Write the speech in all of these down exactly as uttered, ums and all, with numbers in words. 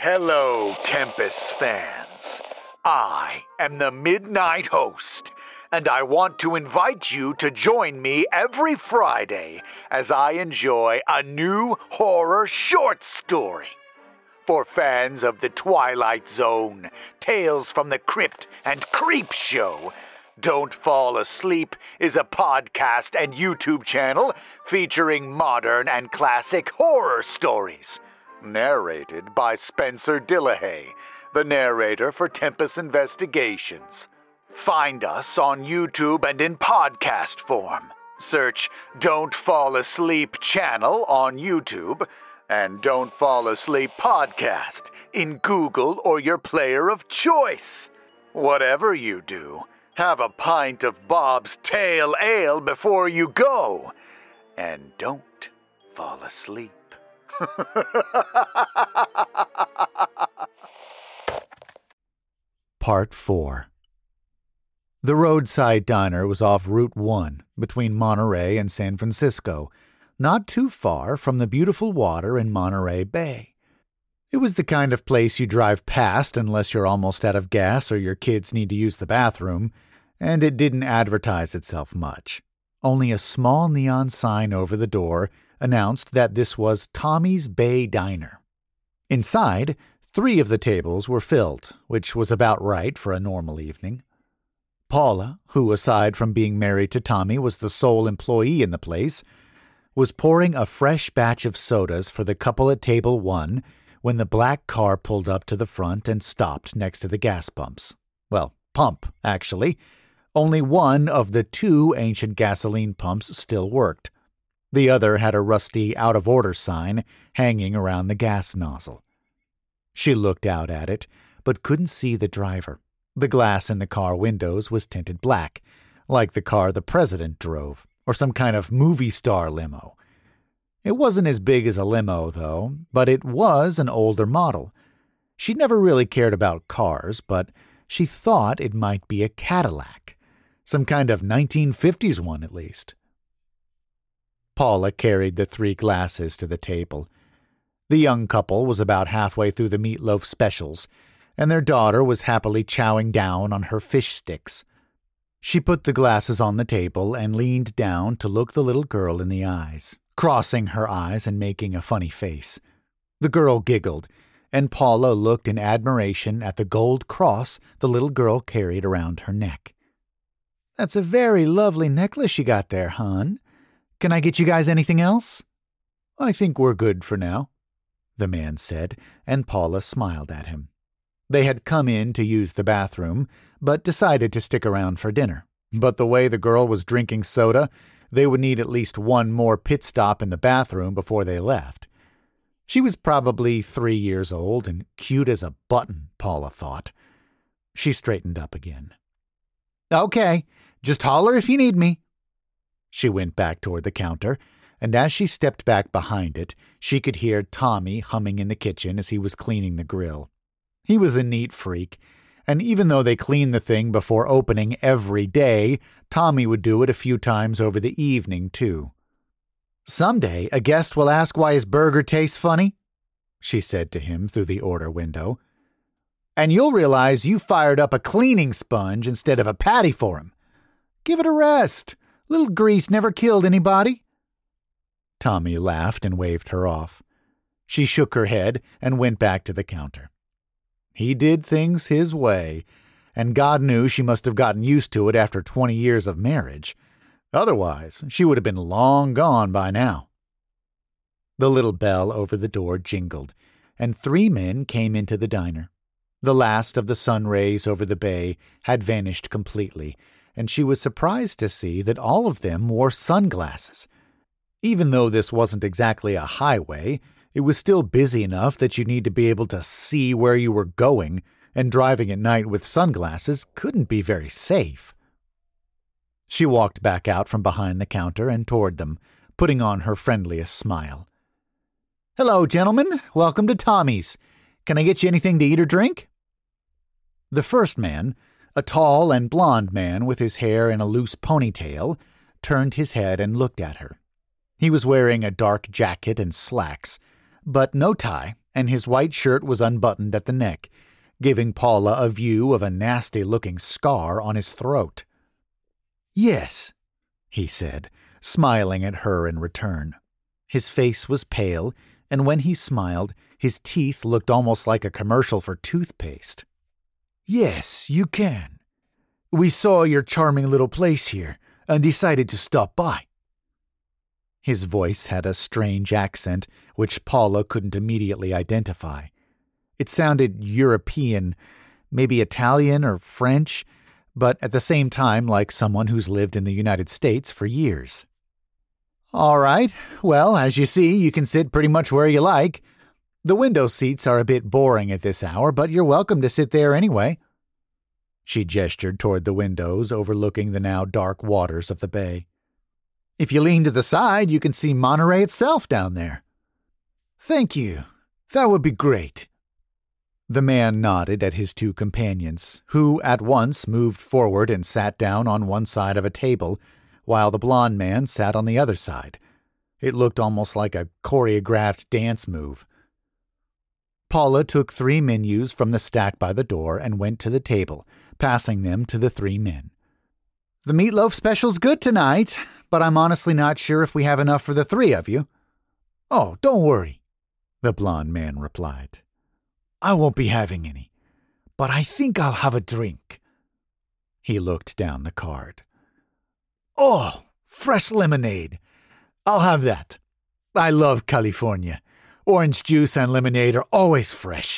Hello, Tempest fans. I am the Midnight Host, and I want to invite you to join me every Friday as I enjoy a new horror short story. For fans of The Twilight Zone, Tales from the Crypt, and Creep Show, Don't Fall Asleep is a podcast and YouTube channel featuring modern and classic horror stories. Narrated by Spencer Dillahay, the narrator for Tempest Investigations. Find us on YouTube and in podcast form. Search Don't Fall Asleep channel on YouTube and Don't Fall Asleep podcast in Google or your player of choice. Whatever you do, have a pint of Bob's Tail Ale before you go. And don't fall asleep. Part four. The roadside diner was off Route one, between Monterey and San Francisco, not too far from the beautiful water in Monterey Bay. It was the kind of place you drive past unless you're almost out of gas or your kids need to use the bathroom, and it didn't advertise itself much. Only a small neon sign over the door announced that this was Tommy's Bay Diner. Inside, three of the tables were filled, which was about right for a normal evening. Paula, who aside from being married to Tommy was the sole employee in the place, was pouring a fresh batch of sodas for the couple at table one when the black car pulled up to the front and stopped next to the gas pumps. Well, pump, actually. Only one of the two ancient gasoline pumps still worked. The other had a rusty out-of-order sign hanging around the gas nozzle. She looked out at it, but couldn't see the driver. The glass in the car windows was tinted black, like the car the president drove, or some kind of movie star limo. It wasn't as big as a limo, though, but it was an older model. She'd never really cared about cars, but she thought it might be a Cadillac. Some kind of nineteen fifties one, at least. Paula carried the three glasses to the table. The young couple was about halfway through the meatloaf specials, and their daughter was happily chowing down on her fish sticks. She put the glasses on the table and leaned down to look the little girl in the eyes, crossing her eyes and making a funny face. The girl giggled, and Paula looked in admiration at the gold cross the little girl carried around her neck. "That's a very lovely necklace you got there, hon. Can I get you guys anything else?" "I think we're good for now," the man said, and Paula smiled at him. They had come in to use the bathroom, but decided to stick around for dinner. But the way the girl was drinking soda, they would need at least one more pit stop in the bathroom before they left. She was probably three years old and cute as a button, Paula thought. She straightened up again. "Okay, just holler if you need me." She went back toward the counter, and as she stepped back behind it, she could hear Tommy humming in the kitchen as he was cleaning the grill. He was a neat freak, and even though they cleaned the thing before opening every day, Tommy would do it a few times over the evening, too. "Someday a guest will ask why his burger tastes funny," she said to him through the order window. "And you'll realize you fired up a cleaning sponge instead of a patty for him. Give it a rest. Little grease never killed anybody." Tommy laughed and waved her off. She shook her head and went back to the counter. He did things his way, and God knew she must have gotten used to it after twenty years of marriage. Otherwise, she would have been long gone by now. The little bell over the door jingled, and three men came into the diner. The last of the sun rays over the bay had vanished completely, and she was surprised to see that all of them wore sunglasses. Even though this wasn't exactly a highway, it was still busy enough that you need to be able to see where you were going, and driving at night with sunglasses couldn't be very safe. She walked back out from behind the counter and toward them, putting on her friendliest smile. "Hello, gentlemen. Welcome to Tommy's. Can I get you anything to eat or drink?" The first man, a tall and blond man with his hair in a loose ponytail, turned his head and looked at her. He was wearing a dark jacket and slacks, but no tie, and his white shirt was unbuttoned at the neck, giving Paula a view of a nasty-looking scar on his throat. "Yes," he said, smiling at her in return. His face was pale, and when he smiled, his teeth looked almost like a commercial for toothpaste. "Yes, you can. We saw your charming little place here and decided to stop by." His voice had a strange accent which Paula couldn't immediately identify. It sounded European, maybe Italian or French, but at the same time like someone who's lived in the United States for years. "All right. Well, as you see, you can sit pretty much where you like. The window seats are a bit boring at this hour, but you're welcome to sit there anyway." She gestured toward the windows overlooking the now dark waters of the bay. "If you lean to the side, you can see Monterey itself down there." "Thank you. That would be great." The man nodded at his two companions, who at once moved forward and sat down on one side of a table, while the blond man sat on the other side. It looked almost like a choreographed dance move. Paula took three menus from the stack by the door and went to the table, passing them to the three men. "The meatloaf special's good tonight, but I'm honestly not sure if we have enough for the three of you." "Oh, don't worry," the blond man replied. "I won't be having any, but I think I'll have a drink." He looked down the card. "Oh, fresh lemonade. I'll have that. I love California. Orange juice and lemonade are always fresh."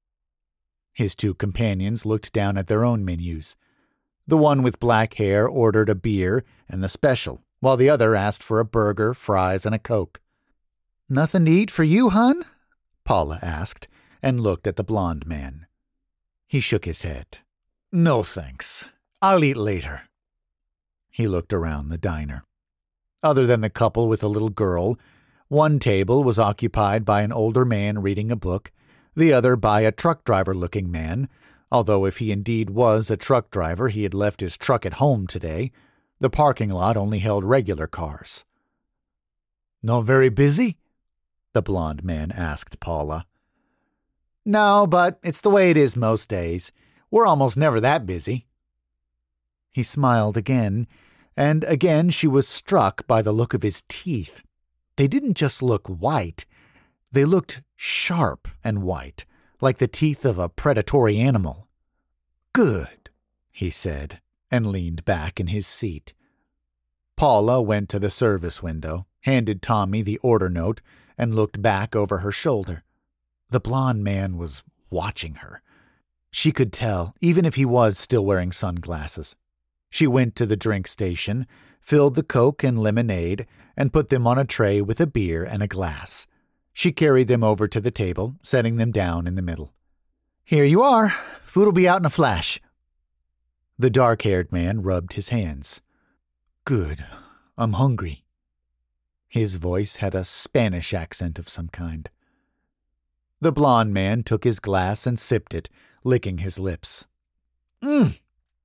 His two companions looked down at their own menus. The one with black hair ordered a beer and the special, while the other asked for a burger, fries, and a Coke. "Nothing to eat for you, hun?" Paula asked, and looked at the blond man. He shook his head. "No, thanks. I'll eat later." He looked around the diner. Other than the couple with a little girl, one table was occupied by an older man reading a book, the other by a truck driver-looking man, although if he indeed was a truck driver, he had left his truck at home today. The parking lot only held regular cars. "Not very busy?" the blond man asked Paula. "No, but it's the way it is most days. We're almost never that busy." He smiled again, and again she was struck by the look of his teeth. They didn't just look white, they looked sharp and white, like the teeth of a predatory animal. "Good," he said, and leaned back in his seat. Paula went to the service window, handed Tommy the order note, and looked back over her shoulder. The blond man was watching her. She could tell, even if he was still wearing sunglasses. She went to the drink station, filled the Coke and lemonade, and put them on a tray with a beer and a glass. She carried them over to the table, setting them down in the middle. "Here you are. Food'll be out in a flash." The dark-haired man rubbed his hands. "Good. I'm hungry." His voice had a Spanish accent of some kind. The blond man took his glass and sipped it, licking his lips. Mmm.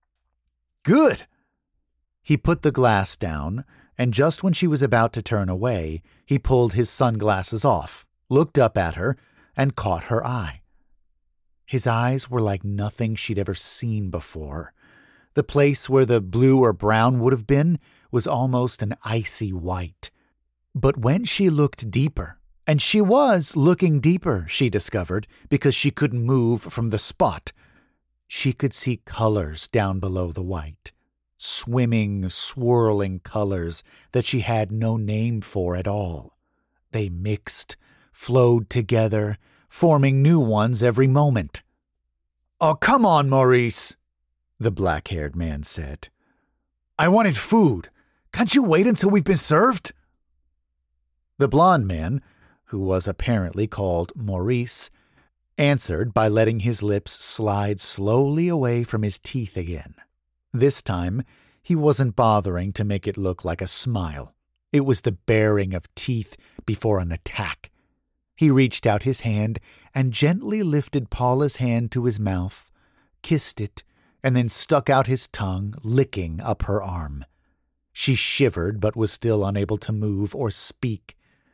Good. He put the glass down, and just when she was about to turn away, he pulled his sunglasses off, looked up at her, and caught her eye. His eyes were like nothing she'd ever seen before. The place where the blue or brown would have been was almost an icy white. But when she looked deeper, and she was looking deeper, she discovered, because she couldn't move from the spot, she could see colors down below the white. Swimming, swirling colors that she had no name for at all. They mixed, flowed together, forming new ones every moment. "Oh, come on, Maurice," the black-haired man said. "I wanted food. Can't you wait until we've been served?" The blond man, who was apparently called Maurice, answered by letting his lips slide slowly away from his teeth again. This time, he wasn't bothering to make it look like a smile. It was the baring of teeth before an attack. He reached out his hand and gently lifted Paula's hand to his mouth, kissed it, and then stuck out his tongue, licking up her arm. She shivered but was still unable to move or speak.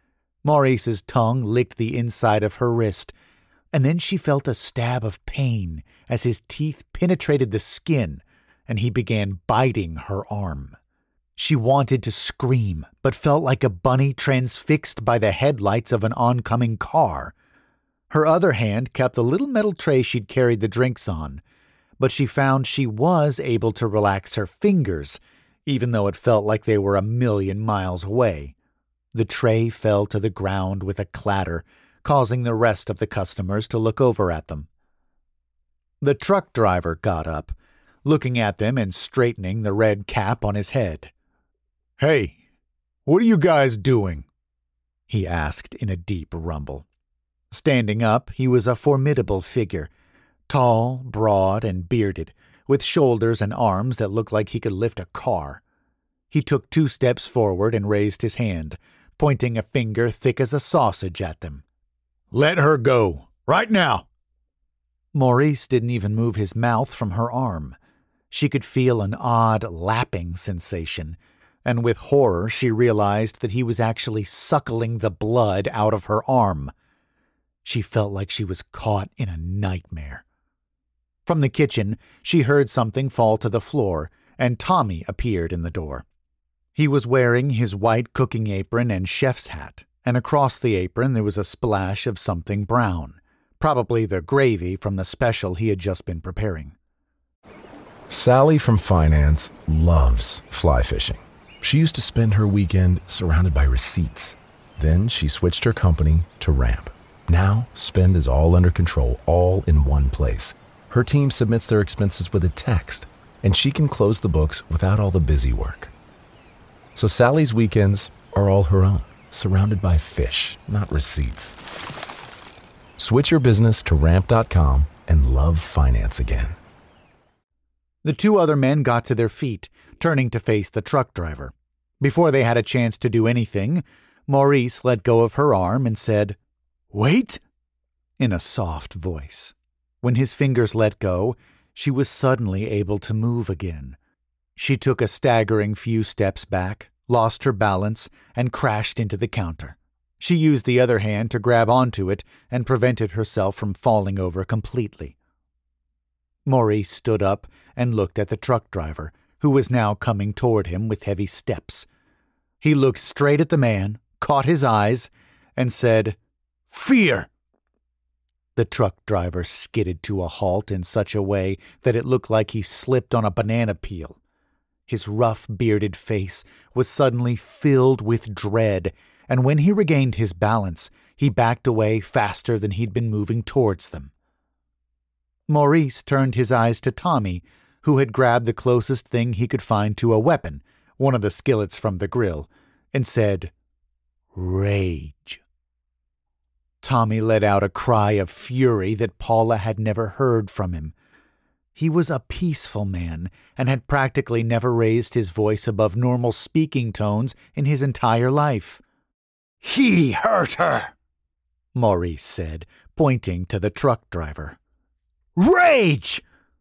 Maurice's tongue licked the inside of her wrist, and then she felt a stab of pain as his teeth penetrated the skin and he began biting her arm. She wanted to scream, but felt like a bunny transfixed by the headlights of an oncoming car. Her other hand kept the little metal tray she'd carried the drinks on, but she found she was able to relax her fingers, even though it felt like they were a million miles away. The tray fell to the ground with a clatter, causing the rest of the customers to look over at them. The truck driver got up, looking at them and straightening the red cap on his head. "Hey, what are you guys doing?" he asked in a deep rumble. Standing up, he was a formidable figure, tall, broad, and bearded, with shoulders and arms that looked like he could lift a car. He took two steps forward and raised his hand, pointing a finger thick as a sausage at them. "Let her go, right now!" Maurice didn't even move his mouth from her arm. She could feel an odd lapping sensation, and with horror she realized that he was actually suckling the blood out of her arm. She felt like she was caught in a nightmare. From the kitchen, she heard something fall to the floor, and Tommy appeared in the door. He was wearing his white cooking apron and chef's hat, and across the apron there was a splash of something brown, probably the gravy from the special he had just been preparing. Sally from finance loves fly fishing. She used to spend her weekend surrounded by receipts. Then she switched her company to Ramp. Now, spend is all under control, all in one place. Her team submits their expenses with a text, and she can close the books without all the busy work. So Sally's weekends are all her own, surrounded by fish, not receipts. Switch your business to ramp dot com and love finance again. The two other men got to their feet, turning to face the truck driver. Before they had a chance to do anything, Maurice let go of her arm and said, "Wait," in a soft voice. When his fingers let go, she was suddenly able to move again. She took a staggering few steps back, lost her balance, and crashed into the counter. She used the other hand to grab onto it and prevented herself from falling over completely. Maurice stood up and looked at the truck driver, who was now coming toward him with heavy steps. He looked straight at the man, caught his eyes, and said, "Fear!" The truck driver skidded to a halt in such a way that it looked like he slipped on a banana peel. His rough, bearded face was suddenly filled with dread, and when he regained his balance, he backed away faster than he'd been moving towards them. Maurice turned his eyes to Tommy, who had grabbed the closest thing he could find to a weapon, one of the skillets from the grill, and said, "Rage." Tommy let out a cry of fury that Paula had never heard from him. He was a peaceful man and had practically never raised his voice above normal speaking tones in his entire life. "He hurt her," Maurice said, pointing to the truck driver. "Rage!"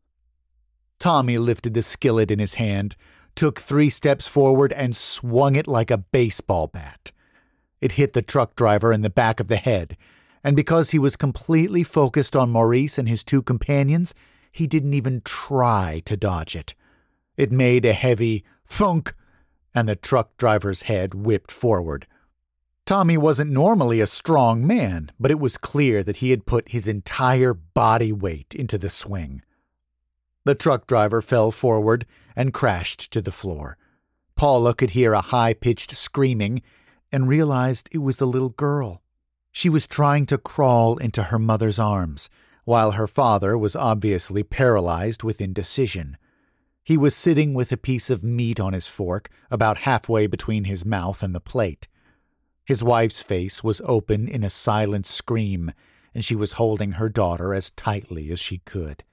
Tommy lifted the skillet in his hand, took three steps forward, and swung it like a baseball bat. It hit the truck driver in the back of the head, and because he was completely focused on Maurice and his two companions, he didn't even try to dodge it. It made a heavy thunk, and the truck driver's head whipped forward. Tommy wasn't normally a strong man, but it was clear that he had put his entire body weight into the swing. The truck driver fell forward and crashed to the floor. Paula could hear a high-pitched screaming and realized it was the little girl. She was trying to crawl into her mother's arms, while her father was obviously paralyzed with indecision. He was sitting with a piece of meat on his fork about halfway between his mouth and the plate. His wife's face was open in a silent scream, and she was holding her daughter as tightly as she could.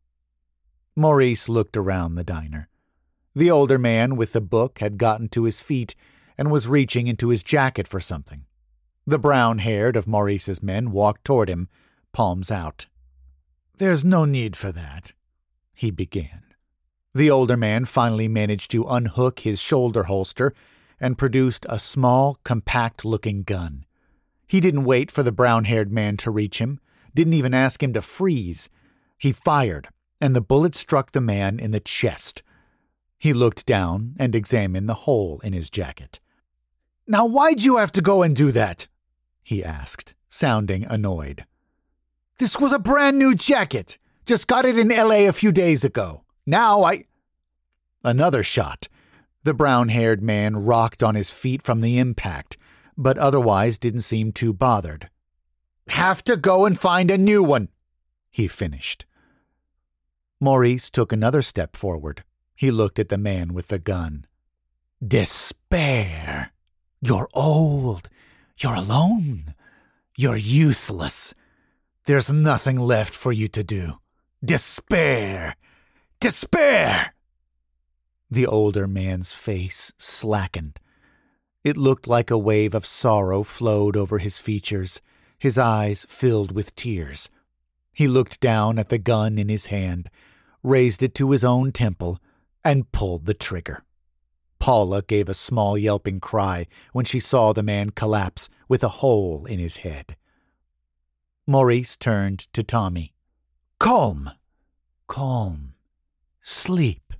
Maurice looked around the diner. The older man with the book had gotten to his feet and was reaching into his jacket for something. The brown-haired of Maurice's men walked toward him, palms out. "There's no need for that," he began. The older man finally managed to unhook his shoulder holster and produced a small, compact-looking gun. He didn't wait for the brown-haired man to reach him, didn't even ask him to freeze. He fired, and the bullet struck the man in the chest. He looked down and examined the hole in his jacket. "Now why'd you have to go and do that?" he asked, sounding annoyed. "This was a brand new jacket. Just got it in L A a few days ago. Now I—" Another shot. The brown-haired man rocked on his feet from the impact, but otherwise didn't seem too bothered. "Have to go and find a new one," he finished. Maurice took another step forward. He looked at the man with the gun. "Despair. You're old. You're alone. You're useless. There's nothing left for you to do. Despair. Despair!" The older man's face slackened. It looked like a wave of sorrow flowed over his features, his eyes filled with tears. He looked down at the gun in his hand, raised it to his own temple, and pulled the trigger. Paula gave a small yelping cry when she saw the man collapse with a hole in his head. Maurice turned to Tommy. "Calm. Calm. Sleep."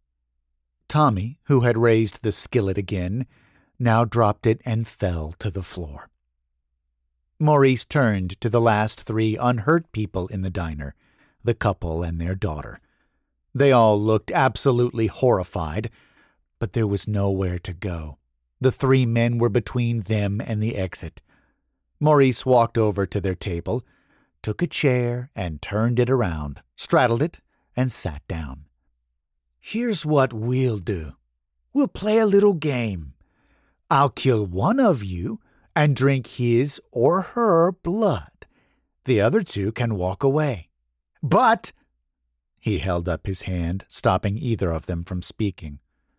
Tommy, who had raised the skillet again, now dropped it and fell to the floor. Maurice turned to the last three unhurt people in the diner, the couple and their daughter. They all looked absolutely horrified, but there was nowhere to go. The three men were between them and the exit. Maurice walked over to their table, took a chair and turned it around, straddled it, and sat down. "Here's what we'll do. We'll play a little game. I'll kill one of you and drink his or her blood. The other two can walk away. But," he held up his hand, stopping either of them from speaking,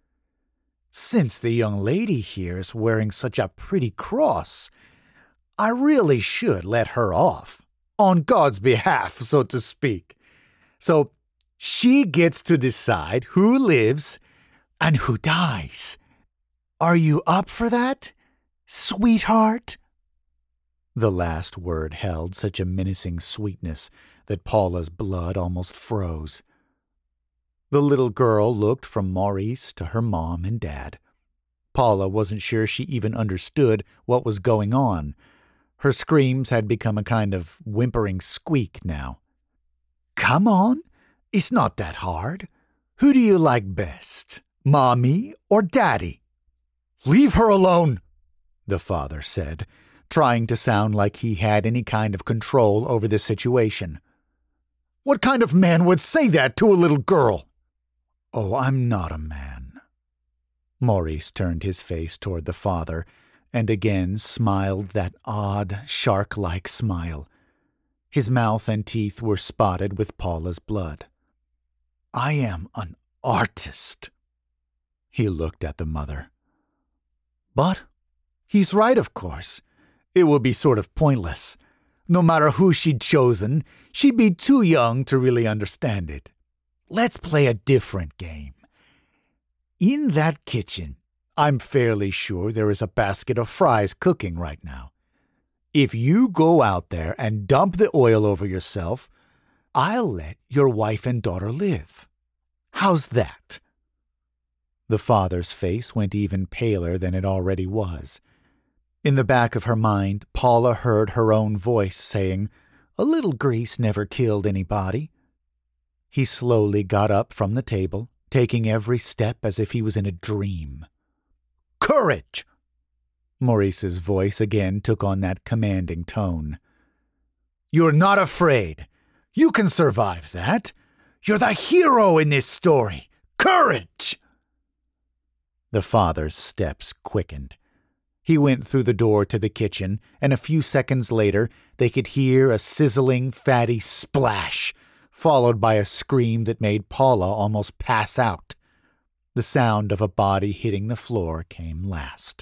"since the young lady here is wearing such a pretty cross, I really should let her off, on God's behalf, so to speak. So she gets to decide who lives and who dies. Are you up for that, sweetheart?" The last word held such a menacing sweetness that Paula's blood almost froze. The little girl looked from Maurice to her mom and dad. Paula wasn't sure she even understood what was going on. Her screams had become a kind of whimpering squeak now. "Come on, it's not that hard. Who do you like best, Mommy or Daddy?" "Leave her alone," the father said, trying to sound like he had any kind of control over the situation. "What kind of man would say that to a little girl?" "Oh, I'm not a man." Maurice turned his face toward the father and again smiled that odd, shark-like smile. His mouth and teeth were spotted with Paula's blood. "I am an artist." He looked at the mother. "But he's right, of course. It would be sort of pointless. No matter who she'd chosen, she'd be too young to really understand it. Let's play a different game. In that kitchen, I'm fairly sure there is a basket of fries cooking right now. If you go out there and dump the oil over yourself, I'll let your wife and daughter live. How's that?" The father's face went even paler than it already was. In the back of her mind, Paula heard her own voice saying, "A little grease never killed anybody." He slowly got up from the table, taking every step as if he was in a dream. "Courage!" Maurice's voice again took on that commanding tone. "You're not afraid. You can survive that. You're the hero in this story. Courage!" The father's steps quickened. He went through the door to the kitchen, and a few seconds later they could hear a sizzling, fatty splash, followed by a scream that made Paula almost pass out. The sound of a body hitting the floor came last.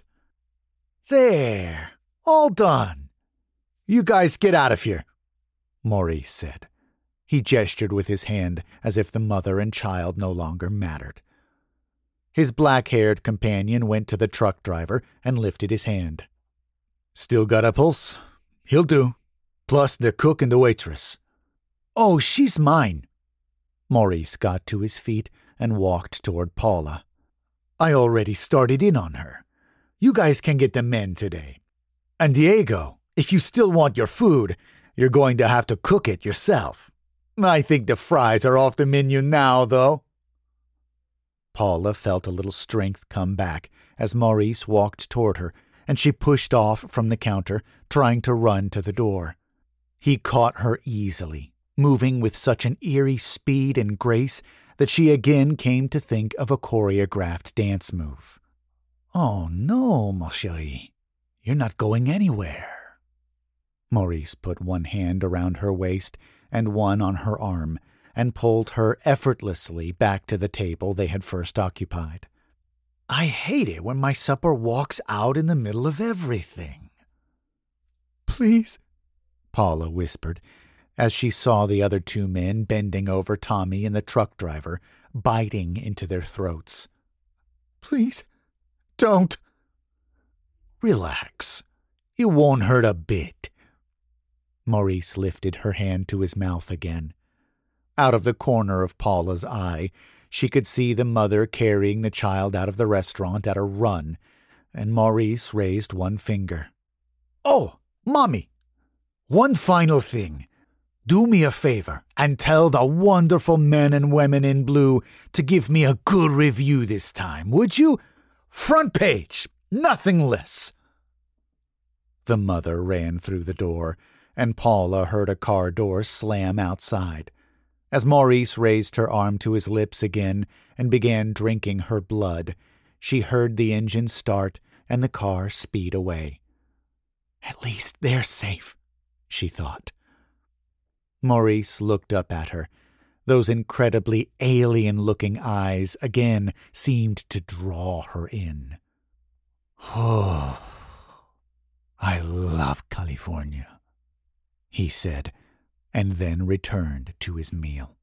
"There, all done. You guys get out of here," Maurice said. He gestured with his hand as if the mother and child no longer mattered. His black-haired companion went to the truck driver and lifted his hand. Still got a pulse? He'll do. Plus the cook and the waitress. Oh, she's mine. Maurice got to his feet and walked toward Paula. I already started in on her. You guys can get the men today. And Diego, if you still want your food, you're going to have to cook it yourself. I think the fries are off the menu now, though. Paula felt a little strength come back as Maurice walked toward her, and she pushed off from the counter, trying to run to the door. He caught her easily, moving with such an eerie speed and grace that she again came to think of a choreographed dance move. Oh no, ma chérie, you're not going anywhere. Maurice put one hand around her waist and one on her arm, and pulled her effortlessly back to the table they had first occupied. I hate it when my supper walks out in the middle of everything. Please, Paula whispered, as she saw the other two men bending over Tommy and the truck driver, biting into their throats. Please, don't. Relax. It won't hurt a bit. Maurice lifted her hand to his mouth again. Out of the corner of Paula's eye, she could see the mother carrying the child out of the restaurant at a run, and Maurice raised one finger. Oh, Mommy! One final thing. Do me a favor and tell the wonderful men and women in blue to give me a good review this time, would you? Front page, nothing less. The mother ran through the door, and Paula heard a car door slam outside. As Maurice raised her arm to his lips again and began drinking her blood, she heard the engine start and the car speed away. At least they're safe, she thought. Maurice looked up at her. Those incredibly alien-looking eyes again seemed to draw her in. Oh, I love California, he said, and then returned to his meal.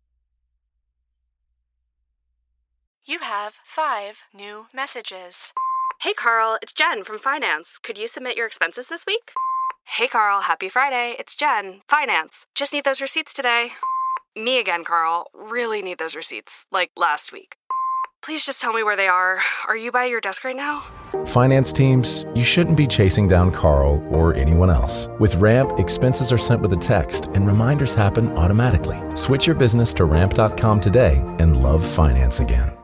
You have five new messages. Hey, Carl, it's Jen from Finance. Could you submit your expenses this week? Hey, Carl, happy Friday. It's Jen, Finance. Just need those receipts today. Me again, Carl. Really need those receipts, like last week. Please just tell me where they are. Are you by your desk right now? Finance teams, you shouldn't be chasing down Carl or anyone else. With Ramp, expenses are sent with a text and reminders happen automatically. Switch your business to ramp dot com today and love finance again.